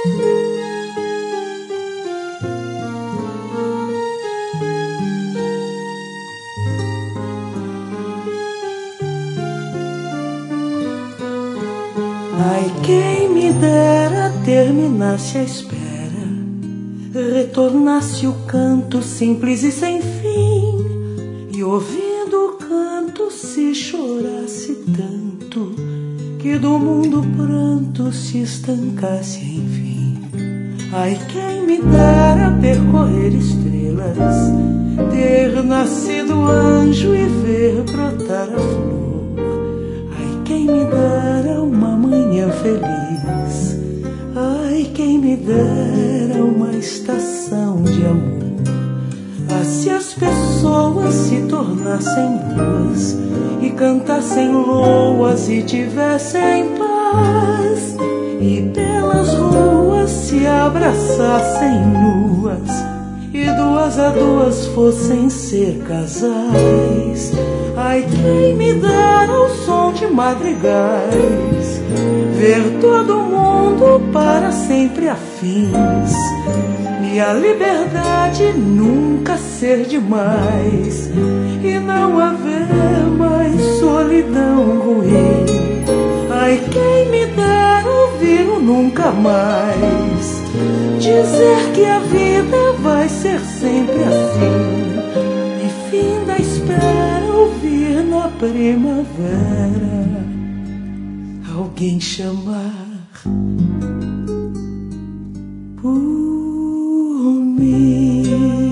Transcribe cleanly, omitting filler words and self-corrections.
Ai, quem me dera terminasse a espera, retornasse o canto simples e sem fim, e ouvindo o canto se chorasse tanto, que do mundo pranto se estancasse enfim. Ai, quem me dera percorrer estrelas, ter nascido anjo e ver brotar a flor. Quem me dera uma manhã feliz, ai, quem me dera uma estação de amor. Ah, se as pessoas se tornassem boas e cantassem loas e tivessem paz, e pelas ruas se abraçassem nuas e duas a duas fossem ser casais. Ai, quem me dera o som de madrigais, ver todo mundo para sempre afins, e a liberdade nunca ser demais, e não haver mais solidão ruim. Ai, quem me dera ouvir o nunca mais, dizer que a vida vai ser sempre assim, e fim da espera ouvir na primavera alguém chamar por mim.